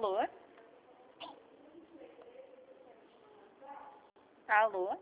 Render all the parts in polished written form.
Alô? Alô?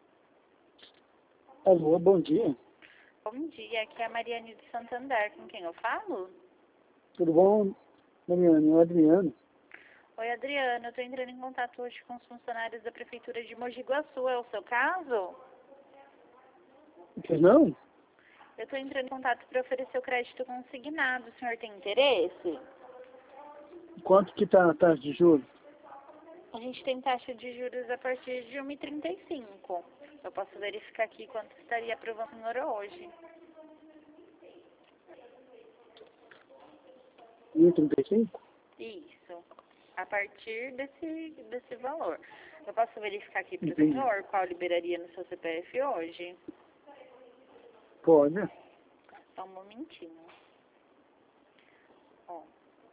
Alô, bom dia. Bom dia, aqui é a Mariane de Santander, com quem eu falo? Tudo bom, Mariane? É o Adriano. Oi, Adriana, eu estou entrando em contato hoje com os funcionários da Prefeitura de Mogi Guaçu, é o seu caso? Pois não? Eu estou entrando em contato para oferecer o crédito consignado, o senhor tem interesse? Quanto que tá a taxa de juros? A gente tem taxa de juros a partir de 1,35. Eu posso verificar aqui quanto estaria aprovando o senhor hoje. 1,35? Isso, a partir desse valor. Eu posso verificar aqui para o Entendi. senhor qual liberaria no seu CPF hoje? Pode. Só um momentinho. Ó,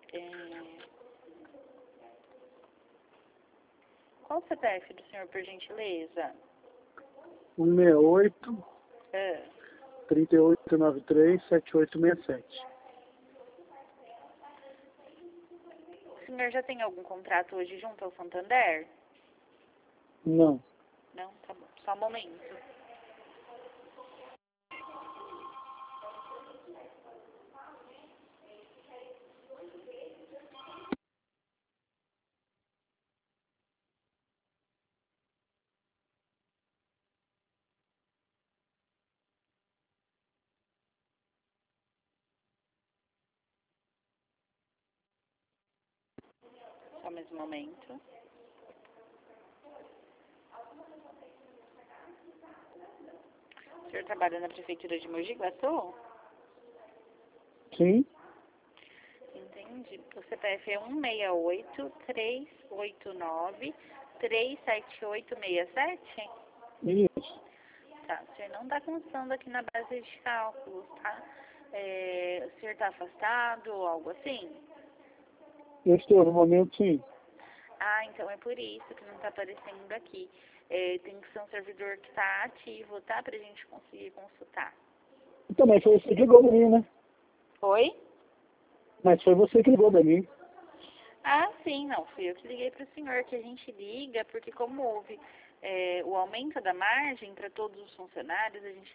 qual o CPF do senhor, por gentileza? 168 Ah, 3893 7867. o senhor já tem algum contrato hoje junto ao Santander? Não. Não? Tá bom. Só um momento. Só mais um momento. O senhor trabalha na Prefeitura de Mogi Guaçu? Sim? Entendi. O CPF é 168-389-37867? Isso. Tá, o senhor não está constando aqui na base de cálculos, tá? O senhor está afastado ou algo assim? Eu estou, no momento, sim. Ah, então é por isso que não está aparecendo aqui. Tem que ser um servidor que está ativo, tá? Pra gente conseguir consultar. E também foi você que ligou pra mim, né? Oi? Mas foi você que ligou pra mim. Ah, sim, não. Fui eu que liguei para o senhor, que a gente liga, porque como houve o aumento da margem para todos os funcionários, a gente